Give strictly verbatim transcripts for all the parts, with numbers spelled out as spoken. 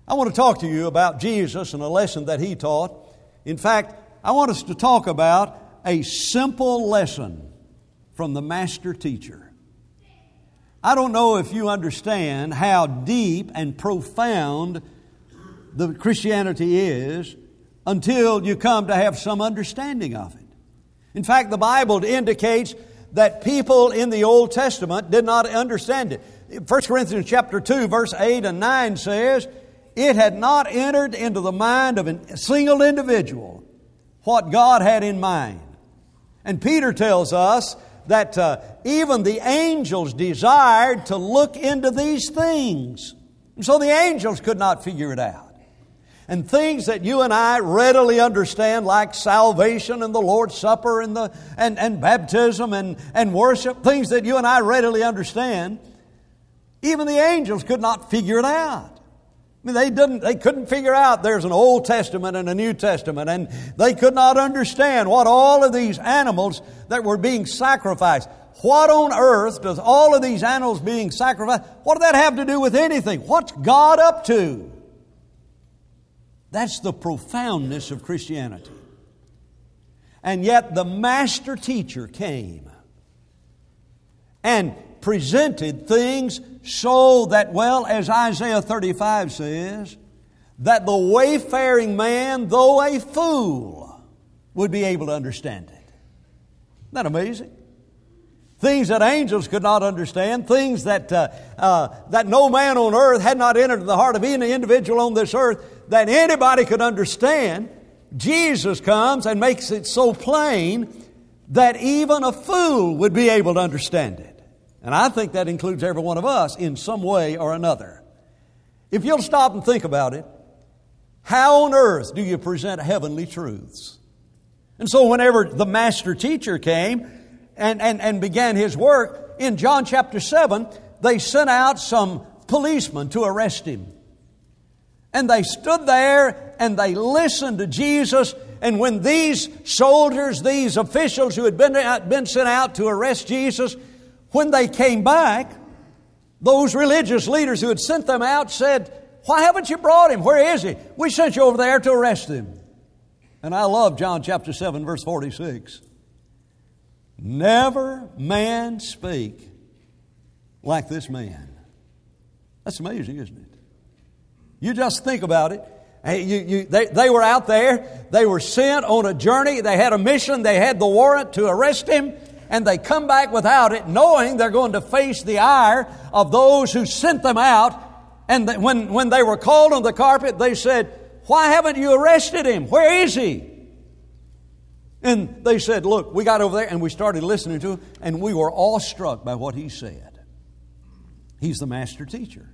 I want to talk to you about Jesus and a lesson that He taught. In fact, I want us to talk about a simple lesson from the Master Teacher. I don't know if you understand how deep and profound the Christianity is until you come to have some understanding of it. In fact, the Bible indicates that people in the Old Testament did not understand it. First Corinthians chapter two, verse eight and nine says, "It had not entered into the mind of a single individual what God had in mind." And Peter tells us that uh, even the angels desired to look into these things. And so the angels could not figure it out. And things that you and I readily understand, like salvation and the Lord's Supper and the and, and baptism and, and worship, things that you and I readily understand, even the angels could not figure it out. I mean, they didn't, they couldn't figure out there's an Old Testament and a New Testament, and they could not understand what all of these animals that were being sacrificed. What on earth does all of these animals being sacrificed, what does that have to do with anything? What's God up to? That's the profoundness of Christianity. And yet the Master Teacher came and presented things so that, well, as Isaiah thirty-five says, that the wayfaring man, though a fool, would be able to understand it. Isn't that amazing? Things that angels could not understand, things that uh, uh, that no man on earth had not entered the heart of any individual on this earth that anybody could understand. Jesus comes and makes it so plain that even a fool would be able to understand it. And I think that includes every one of us in some way or another. If you'll stop and think about it, how on earth do you present heavenly truths? And so whenever the Master Teacher came and, and, and began His work, in John chapter seven, they sent out some policemen to arrest Him. And they stood there and they listened to Jesus. And when these soldiers, these officials who had been, been sent out to arrest Jesus, when they came back, those religious leaders who had sent them out said, "Why haven't you brought Him? Where is He? We sent you over there to arrest Him." And I love John chapter seven, verse forty-six. "Never man spake like this man." That's amazing, isn't it? You just think about it. Hey, you, you, they, they were out there. They were sent on a journey. They had a mission. They had the warrant to arrest Him. And they come back without it, knowing they're going to face the ire of those who sent them out. And that when, when they were called on the carpet, they said, "Why haven't you arrested Him? Where is He?" And they said, "Look, we got over there and we started listening to Him, and we were awestruck by what He said." He's the Master Teacher.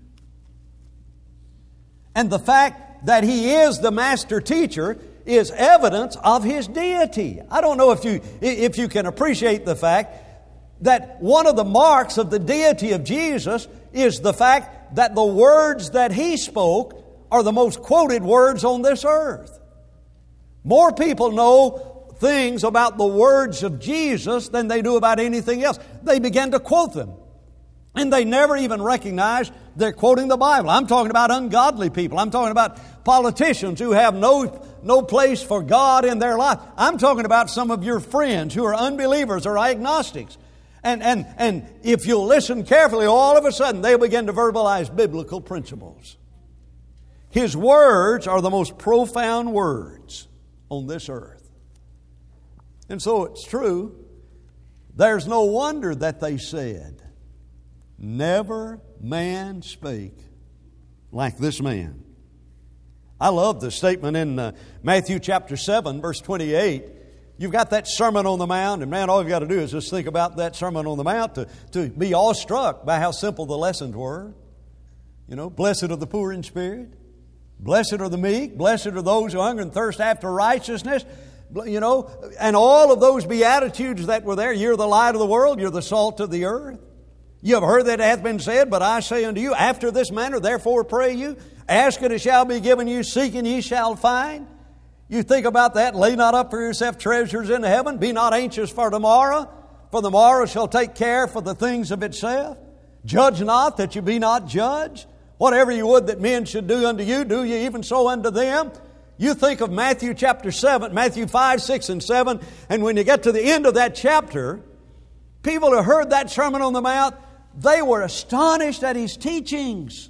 And the fact that He is the Master Teacher is evidence of His deity. I don't know if you if you can appreciate the fact that one of the marks of the deity of Jesus is the fact that the words that He spoke are the most quoted words on this earth. More people know things about the words of Jesus than they do about anything else. They begin to quote them. And they never even recognize they're quoting the Bible. I'm talking about ungodly people. I'm talking about politicians who have no, no place for God in their life. I'm talking about some of your friends who are unbelievers or agnostics. And, and, and if you'll listen carefully, all of a sudden they'll begin to verbalize biblical principles. His words are the most profound words on this earth. And so it's true. There's no wonder that they said, "Never man spake like this man." I love the statement in uh, Matthew chapter seven, verse twenty-eight. You've got that Sermon on the Mount, and man, all you've got to do is just think about that Sermon on the Mount to, to be awestruck by how simple the lessons were. You know, blessed are the poor in spirit. Blessed are the meek. Blessed are those who hunger and thirst after righteousness. You know, and all of those beatitudes that were there. You're the light of the world. You're the salt of the earth. You have heard that it hath been said, but I say unto you, after this manner, therefore pray you. Ask and it shall be given you. Seek and ye shall find. You think about that. Lay not up for yourself treasures in heaven. Be not anxious for tomorrow, for the morrow shall take care for the things of itself. Judge not that you be not judged. Whatever you would that men should do unto you, do ye even so unto them. You think of Matthew chapter seven, Matthew five, six, and seven, and when you get to the end of that chapter, people who heard that Sermon on the Mount, they were astonished at His teachings.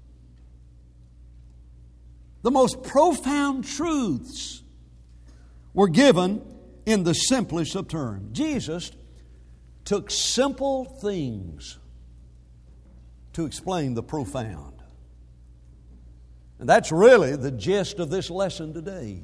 The most profound truths were given in the simplest of terms. Jesus took simple things to explain the profound. And that's really the gist of this lesson today,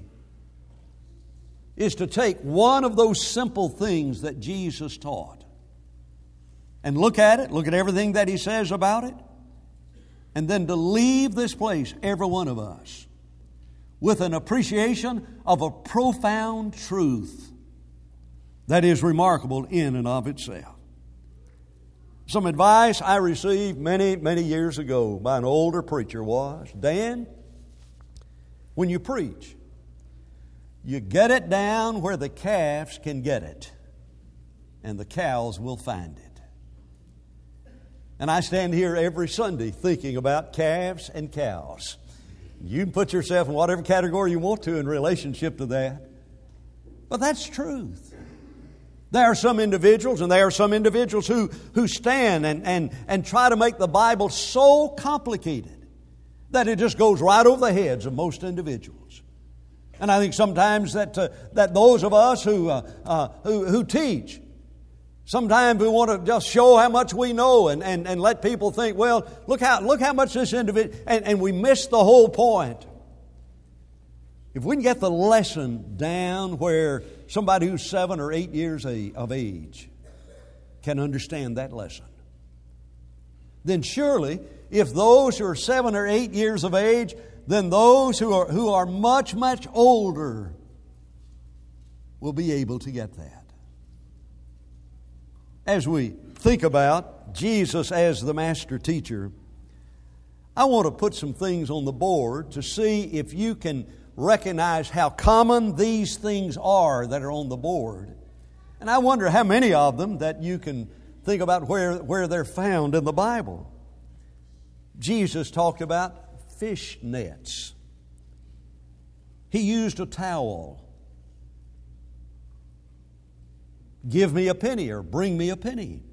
is to take one of those simple things that Jesus taught and look at it, look at everything that He says about it, and then to leave this place, every one of us, with an appreciation of a profound truth that is remarkable in and of itself. Some advice I received many, many years ago by an older preacher was, Dan, when you preach, you get it down where the calves can get it, and the cows will find it. And I stand here every Sunday thinking about calves and cows. You can put yourself in whatever category you want to in relationship to that. But that's truth. There are some individuals, and there are some individuals who, who stand and, and, and try to make the Bible so complicated that it just goes right over the heads of most individuals. And I think sometimes that, uh, that those of us who, uh, uh, who, who teach, sometimes we want to just show how much we know and, and, and let people think, well, look how, look how much this individual, and, and we miss the whole point. If we can get the lesson down where somebody who's seven or eight years of age can understand that lesson, then surely if those who are seven or eight years of age, then those who are, who are much, much older will be able to get that. As we think about Jesus as the master teacher, I want to put some things on the board to see if you can recognize how common these things are that are on the board. And I wonder how many of them that you can think about where, where they're found in the Bible. Jesus talked about fish nets. He used a towel. Give me a penny or bring me a penny.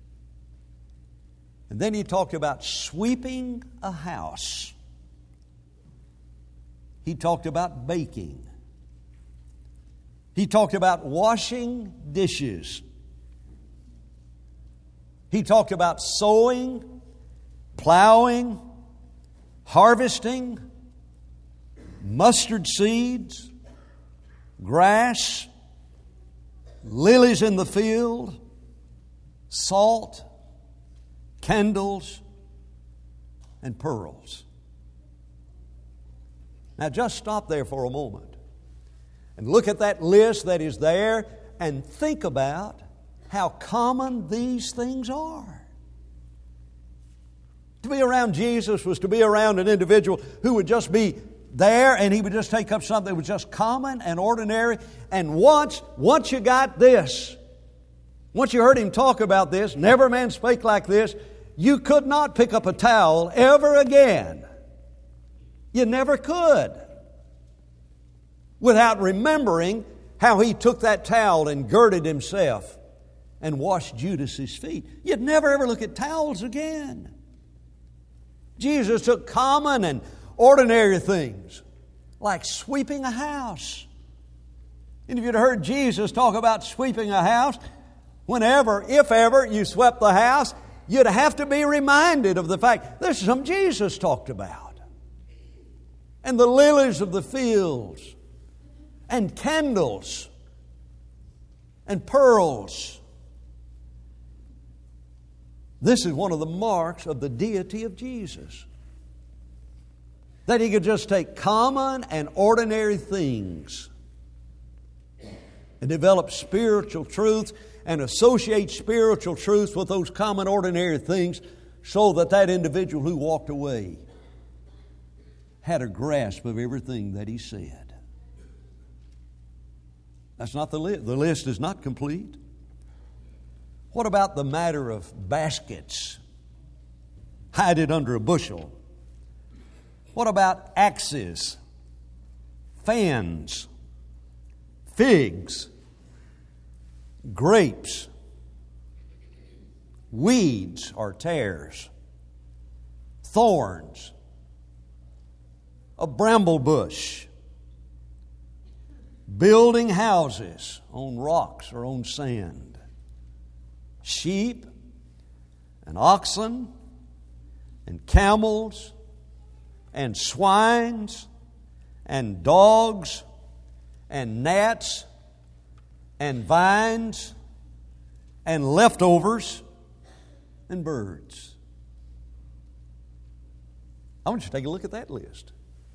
And then He talked about sweeping a house. He talked about baking. He talked about washing dishes. He talked about sowing, plowing, harvesting, mustard seeds, grass, lilies in the field, salt, candles, and pearls. Now just stop there for a moment and look at that list that is there and think about how common these things are. To be around Jesus was to be around an individual who would just be there and he would just take up something that was just common and ordinary. And once, once you got this, once you heard Him talk about this, never man spake like this, you could not pick up a towel ever again. You never could, without remembering how He took that towel and girded Himself and washed Judas's feet. You'd never ever look at towels again. Jesus took common and ordinary things like sweeping a house. And if you'd heard Jesus talk about sweeping a house, whenever, if ever, you swept the house, you'd have to be reminded of the fact this is something Jesus talked about. And the lilies of the fields, and candles, and pearls. This is one of the marks of the deity of Jesus. That He could just take common and ordinary things and develop spiritual truths and associate spiritual truths with those common ordinary things so that that individual who walked away had a grasp of everything that He said. That's not the list. The list is not complete. What about the matter of baskets? Hide it under a bushel. What about axes, fans, figs, grapes, weeds or tares, thorns, a bramble bush, building houses on rocks or on sand, sheep and oxen and camels and swines and dogs and gnats and vines and leftovers and birds. I want you to take a look at that list.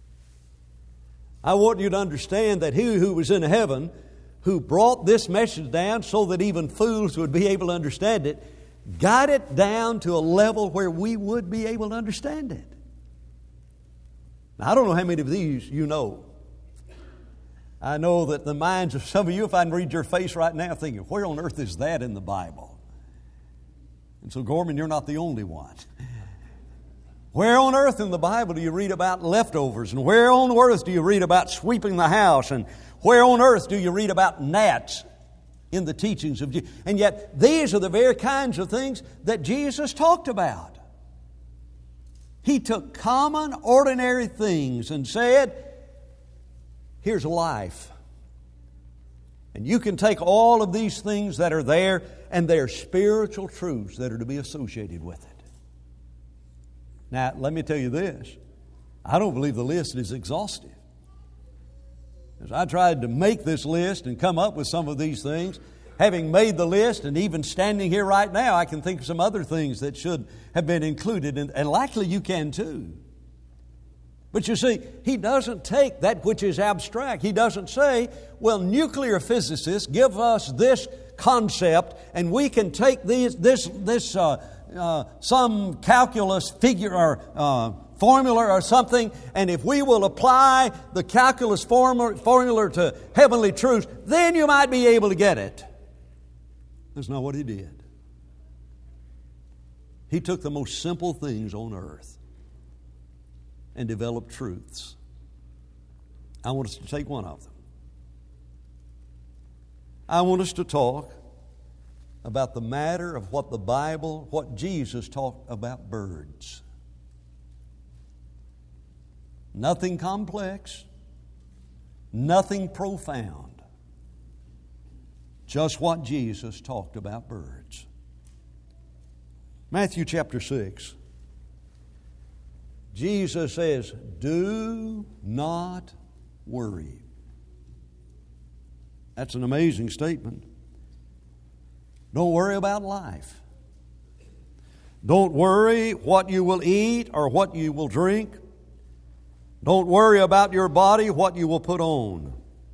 I want you to understand that He who was in heaven, who brought this message down so that even fools would be able to understand it, got it down to a level where we would be able to understand it. Now, I don't know how many of these you know. I know that the minds of some of you, if I can read your face right now, thinking, where on earth is that in the Bible? And so, Gorman, you're not the only one. Where on earth in the Bible do you read about leftovers? And where on earth do you read about sweeping the house? And where on earth do you read about gnats in the teachings of Jesus? And yet, these are the very kinds of things that Jesus talked about. He took common, ordinary things and said, here's life. And you can take all of these things that are there, and they're spiritual truths that are to be associated with it. Now, let me tell you this. I don't believe the list is exhaustive. As I tried to make this list and come up with some of these things, having made the list and even standing here right now, I can think of some other things that should have been included, and, and likely you can too. But you see, he doesn't take that which is abstract. He doesn't say, well, nuclear physicists give us this concept, and we can take these, this, this uh, uh, some calculus figure or uh, formula or something, and if we will apply the calculus formula, formula to heavenly truths, then you might be able to get it. That's not what he did. He took the most simple things on earth and developed truths. I want us to take one of them. I want us to talk about the matter of what the Bible, what Jesus talked about birds. Nothing complex, nothing profound. Just what Jesus talked about birds. Matthew chapter six. Jesus says, do not worry. That's an amazing statement. Don't worry about life. Don't worry what you will eat or what you will drink. Don't worry about your body, what you will put on.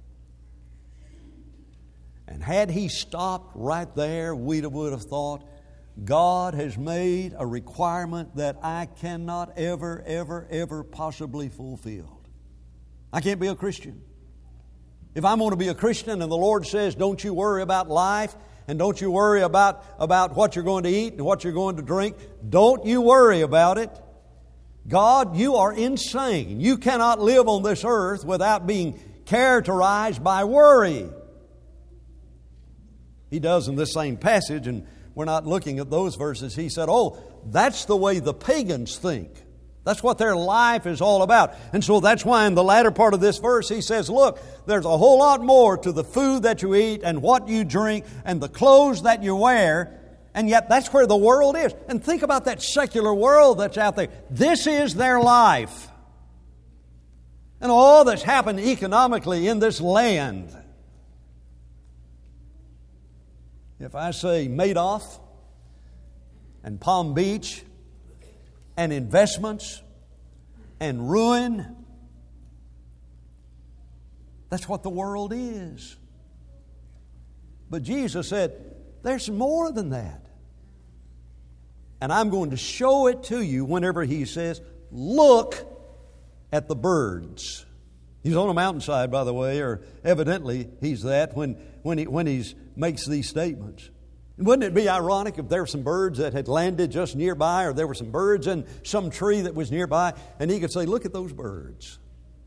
And had he stopped right there, we would have thought, God has made a requirement that I cannot ever, ever, ever possibly fulfill. I can't be a Christian. If I'm going to be a Christian and the Lord says, don't you worry about life and don't you worry about, about what you're going to eat and what you're going to drink, don't you worry about it. God, you are insane. You cannot live on this earth without being characterized by worry. He does in this same passage, and we're not looking at those verses. He said, oh, that's the way the pagans think. That's what their life is all about. And so that's why in the latter part of this verse he says, look, there's a whole lot more to the food that you eat and what you drink and the clothes that you wear. And yet that's where the world is. And think about that secular world that's out there. This is their life. And all that's happened economically in this land. If I say Madoff and Palm Beach and investments and ruin, that's what the world is. But Jesus said, there's more than that. And I'm going to show it to you whenever He says, look at the birds. He's on a mountainside, by the way, or evidently he's that when, when he when he's, makes these statements. Wouldn't it be ironic if there were some birds that had landed just nearby, or there were some birds in some tree that was nearby, and he could say, look at those birds.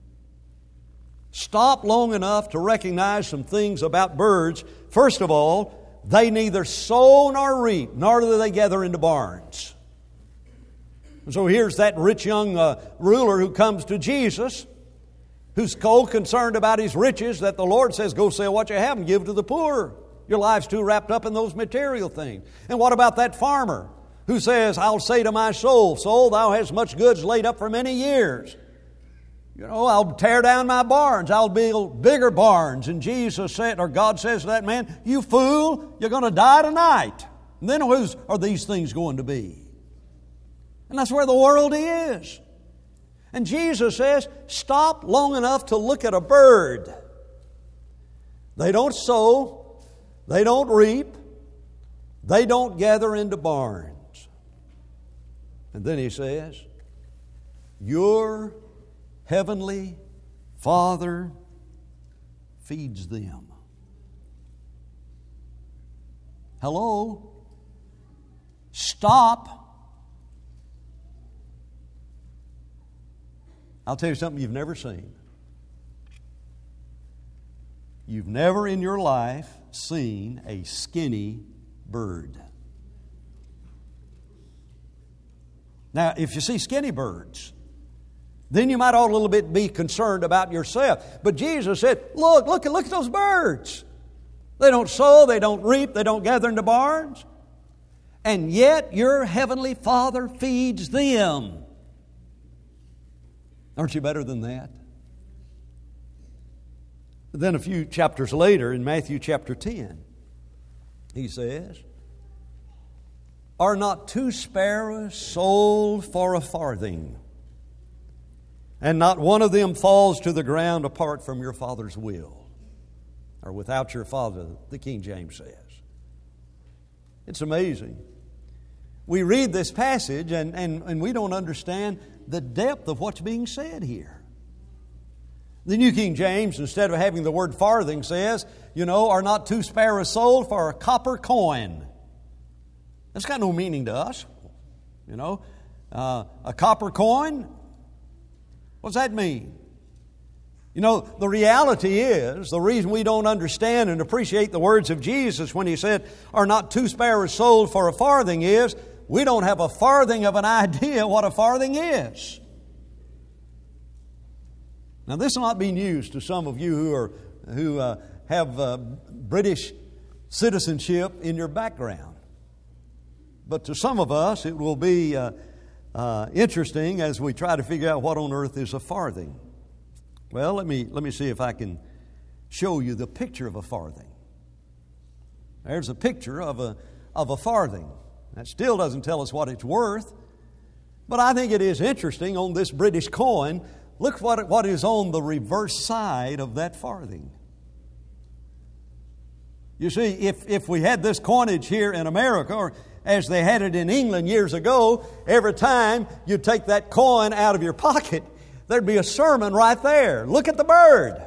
Stop long enough to recognize some things about birds. First of all, they neither sow nor reap, nor do they gather into barns. And so here's that rich young uh, ruler who comes to Jesus, who's so concerned about his riches that the Lord says, go sell what you have and give to the poor. Your life's too wrapped up in those material things. And what about that farmer who says, I'll say to my soul, soul, thou hast much goods laid up for many years. You know, I'll tear down my barns. I'll build bigger barns. And Jesus said, or God says to that man, you fool, you're going to die tonight. And then whose are these things going to be? And that's where the world is. And Jesus says, stop long enough to look at a bird. They don't sow. They don't reap. They don't gather into barns. And then he says, your heavenly Father feeds them. Hello? Stop. I'll tell you something you've never seen. You've never in your life seen a skinny bird. Now, if you see skinny birds, then you might ought a little bit be concerned about yourself. But Jesus said, look, look, look at those birds. They don't sow, they don't reap, they don't gather into barns. And yet your heavenly Father feeds them. Aren't you better than that? Then a few chapters later, in Matthew chapter ten, he says, are not two sparrows sold for a farthing, and not one of them falls to the ground apart from your Father's will, or without your Father, the King James says. It's amazing. We read this passage and, and, and we don't understand the depth of what's being said here. The New King James, instead of having the word farthing, says, you know, are not two sparrows sold for a copper coin? That's got no meaning to us. You know, uh, a copper coin, what's that mean? You know, the reality is, the reason we don't understand and appreciate the words of Jesus when He said, are not two sparrows sold for a farthing, is we don't have a farthing of an idea what a farthing is. Now, this will not be news to some of you who are who uh, have uh, British citizenship in your background. But to some of us, it will be uh, uh, interesting as we try to figure out what on earth is a farthing. Well, let me let me see if I can show you the picture of a farthing. There's a picture of a of a farthing. That still doesn't tell us what it's worth, but I think it is interesting on this British coin. Look what, what is on the reverse side of that farthing. You see, if, if we had this coinage here in America, or as they had it in England years ago, every time you take that coin out of your pocket, there'd be a sermon right there. Look at the bird.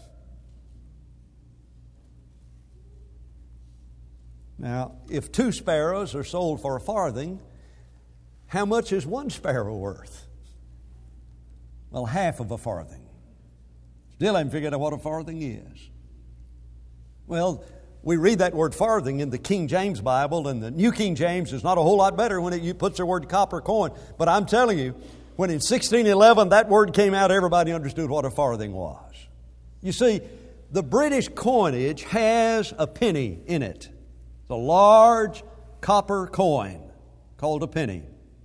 Now, if two sparrows are sold for a farthing, how much is one sparrow worth? Well, half of a farthing. Still haven't figured out what a farthing is. Well, we read that word farthing in the King James Bible, and the New King James is not a whole lot better when it puts the word copper coin. But I'm telling you, when in sixteen eleven that word came out, everybody understood what a farthing was. You see, the British coinage has a penny in it. It's a large copper coin called a penny.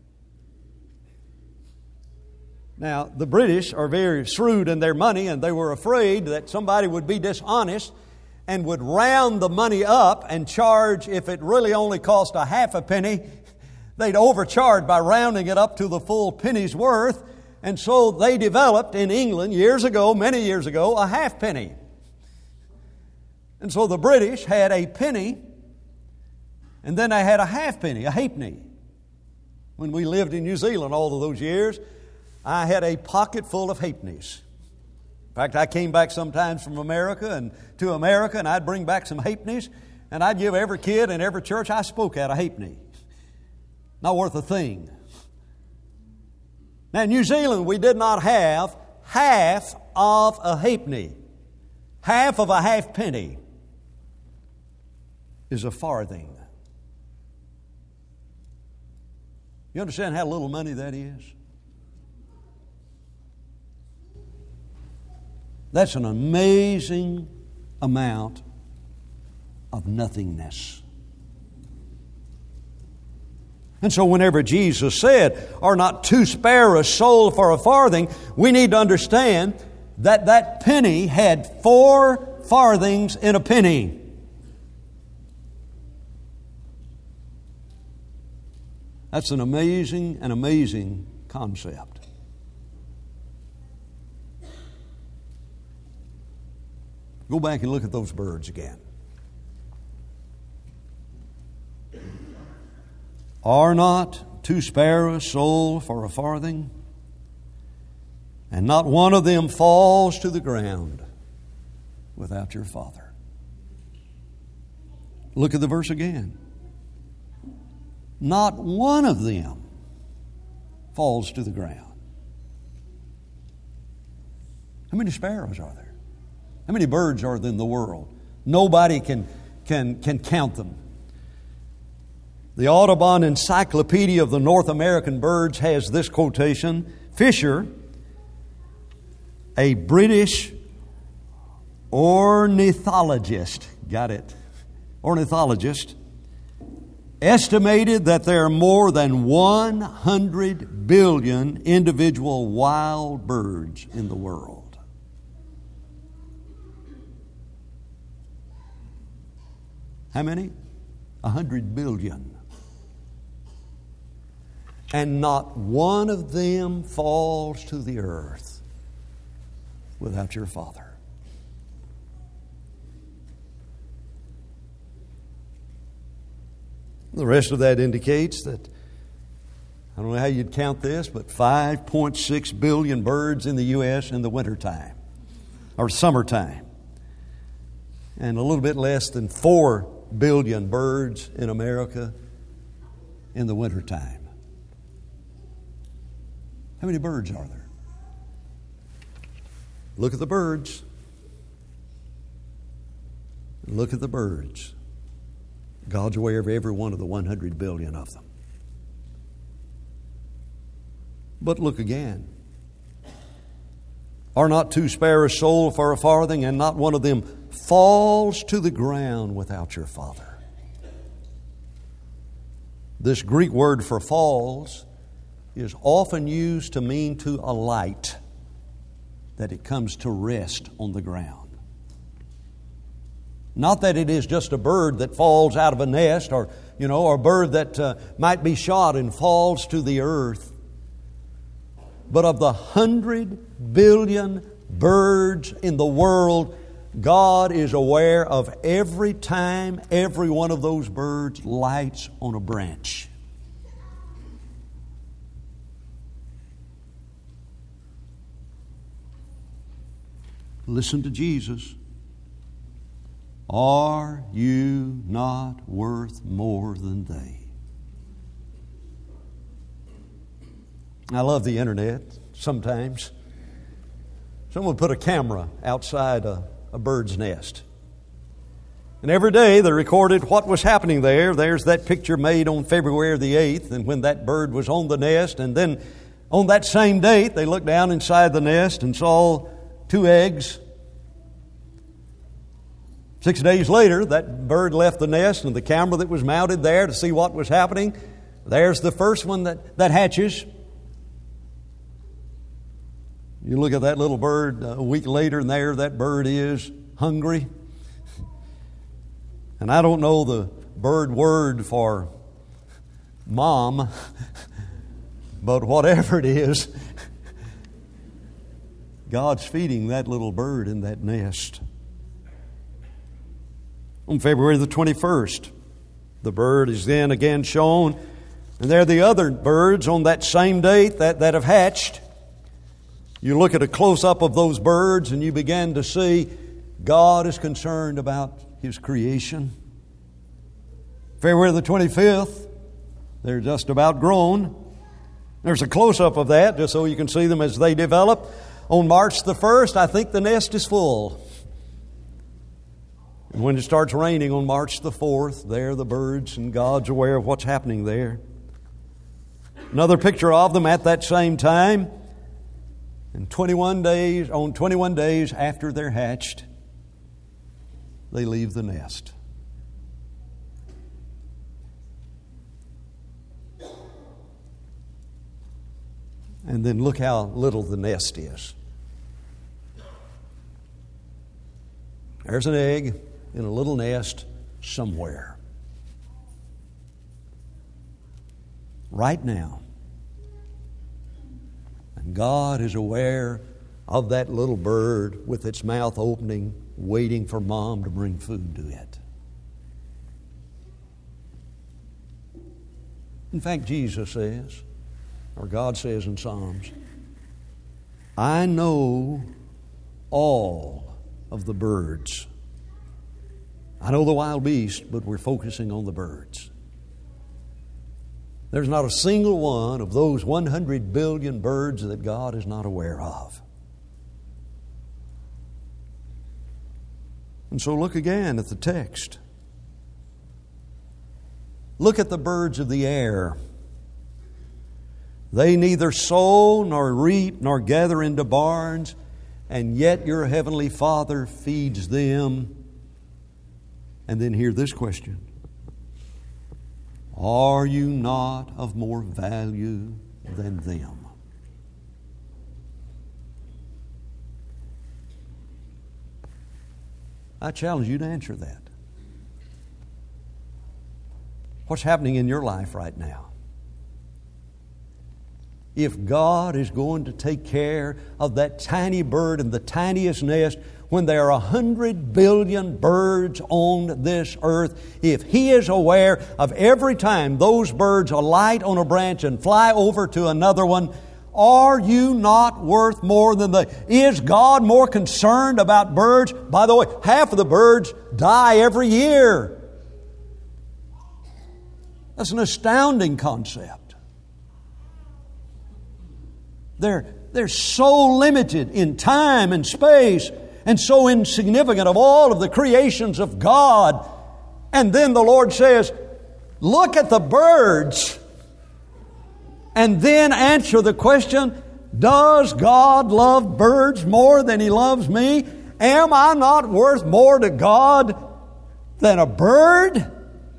Now, the British are very shrewd in their money, and they were afraid that somebody would be dishonest and would round the money up and charge, if it really only cost a half a penny, they'd overcharge by rounding it up to the full penny's worth. And so they developed in England years ago, many years ago, a half penny. And so the British had a penny, and then they had a half penny, a halfpenny. When we lived in New Zealand all of those years, I had a pocket full of halfpennies. In fact, I came back sometimes from America and to America, and I'd bring back some halfpennies. And I'd give every kid in every church I spoke at a halfpenny. Not worth a thing. Now in New Zealand we did not have half of a halfpenny. Half of a halfpenny is a farthing. You understand how little money that is? That's an amazing amount of nothingness. And so whenever Jesus said, "Are not two sparrows sold for a farthing," we need to understand that that penny had four farthings in a penny. That's an amazing, an amazing concept. Go back and look at those birds again. Are not two sparrows sold for a farthing? And not one of them falls to the ground without your Father. Look at the verse again. Not one of them falls to the ground. How many sparrows are there? How many birds are there in the world? Nobody can, can, can count them. The Audubon Encyclopedia of the North American Birds has this quotation. Fisher, a British ornithologist, got it, ornithologist, estimated that there are more than one hundred billion individual wild birds in the world. How many? A hundred billion. And not one of them falls to the earth without your Father. The rest of that indicates that, I don't know how you'd count this, but five point six billion birds in the U S in the wintertime, or summertime. And a little bit less than four billion birds in America in the wintertime. How many birds are there? Look at the birds. Look at the birds. God's aware of every one of the one hundred billion of them. But look again. Are not two sparrows sold for a farthing, and not one of them falls to the ground without your Father? This Greek word for falls is often used to mean to alight, that it comes to rest on the ground. Not that it is just a bird that falls out of a nest, or, you know, or a bird that uh, might be shot and falls to the earth. But of the hundred billion birds in the world, God is aware of every time every one of those birds lights on a branch. Listen to Jesus. Are you not worth more than they? I love the internet sometimes. Someone put a camera outside a, a bird's nest. And every day they recorded what was happening there. There's that picture made on February the eighth, and when that bird was on the nest. And then on that same date, they looked down inside the nest and saw two eggs. Six days later, that bird left the nest, and the camera that was mounted there to see what was happening, there's the first one that, that hatches. You look at that little bird a week later, and there that bird is, hungry. And I don't know the bird word for mom, but whatever it is, God's feeding that little bird in that nest. On February the twenty-first, the bird is then again shown, and there are the other birds on that same date that, that have hatched. You look at a close-up of those birds and you begin to see God is concerned about His creation. February the twenty-fifth, they're just about grown. There's a close-up of that, just so you can see them as they develop. On March the first, I think the nest is full. And when it starts raining on March the fourth, there the birds, and God's aware of what's happening there. Another picture of them at that same time. And twenty-one days, on twenty-one days after they're hatched, they leave the nest. And then look how little the nest is. There's an egg in a little nest somewhere. Right now. And God is aware of that little bird with its mouth opening, waiting for Mom to bring food to it. In fact, Jesus says, or God says in Psalms, I know all of the birds. I know the wild beasts, but we're focusing on the birds. There's not a single one of those one hundred billion birds that God is not aware of. And so look again at the text. Look at the birds of the air. They neither sow nor reap nor gather into barns, and yet your heavenly Father feeds them. And then hear this question. Are you not of more value than them? I challenge you to answer that. What's happening in your life right now? If God is going to take care of that tiny bird in the tiniest nest, when there are a hundred billion birds on this earth, if He is aware of every time those birds alight on a branch and fly over to another one, are you not worth more than they? Is God more concerned about birds? By the way, half of the birds die every year. That's an astounding concept. They're, they're so limited in time and space and so insignificant of all of the creations of God. And then the Lord says, look at the birds and then answer the question, does God love birds more than He loves me? Am I not worth more to God than a bird?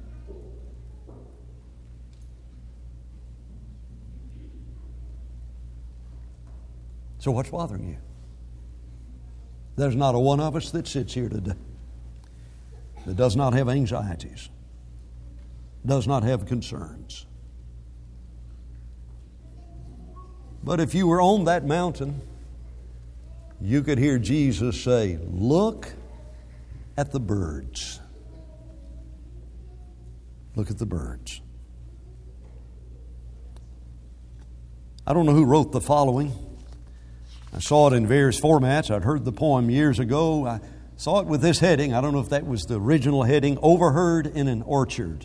So what's bothering you? There's not a one of us that sits here today that does not have anxieties, does not have concerns. But if you were on that mountain, you could hear Jesus say, look at the birds. Look at the birds. I don't know who wrote the following. I saw it in various formats. I'd heard the poem years ago. I saw it with this heading. I don't know if that was the original heading, Overheard in an Orchard.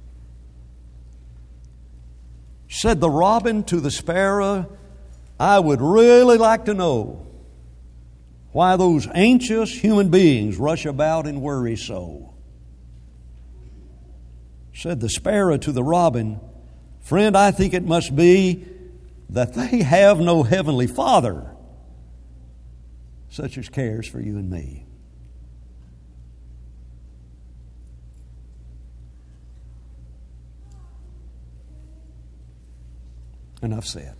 Said the robin to the sparrow, I would really like to know why those anxious human beings rush about and worry so. Said the sparrow to the robin, friend, I think it must be that they have no heavenly Father such as cares for you and me. Enough said.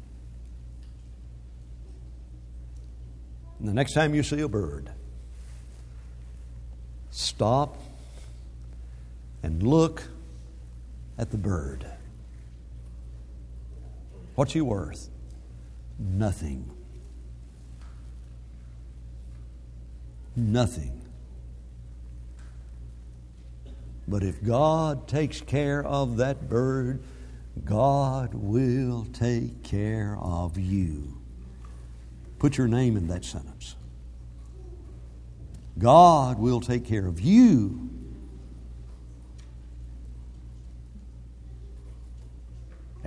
And the next time you see a bird, stop and look at the bird. What's he worth? Nothing. Nothing. But if God takes care of that bird, God will take care of you. Put your name in that sentence. God will take care of you.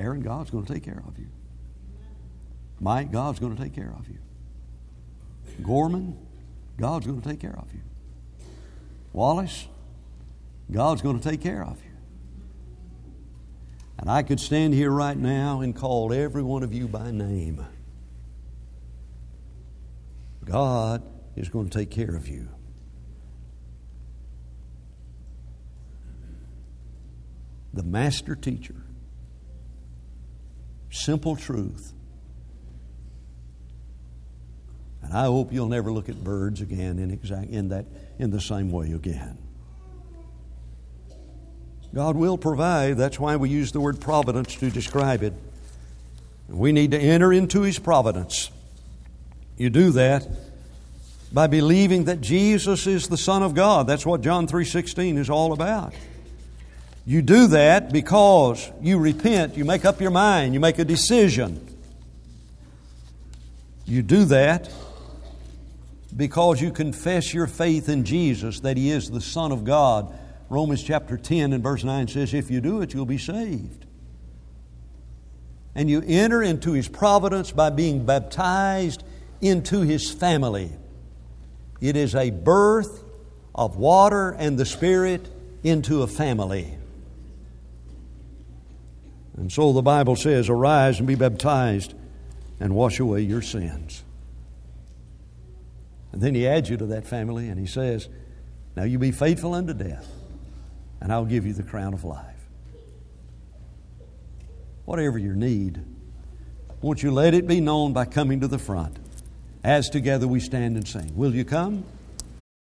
Aaron, God's going to take care of you. Mike, God's going to take care of you. Gorman, God's going to take care of you. Wallace, God's going to take care of you. And I could stand here right now and call every one of you by name. God is going to take care of you. The master teacher. Simple truth. And I hope you'll never look at birds again in exact in that in the same way again. God will provide. That's why we use the word providence to describe it. We need to enter into His providence. You do that by believing that Jesus is the Son of God. That's what John three sixteen is all about. You do that because you repent, you make up your mind, you make a decision. You do that because you confess your faith in Jesus, that He is the Son of God. Romans chapter ten and verse nine says, if you do it, you'll be saved. And you enter into His providence by being baptized into His family. It is a birth of water and the Spirit into a family. And so the Bible says, arise and be baptized and wash away your sins. And then He adds you to that family and He says, now you be faithful unto death, and I'll give you the crown of life. Whatever your need, won't you let it be known by coming to the front as together we stand and sing. Will you come?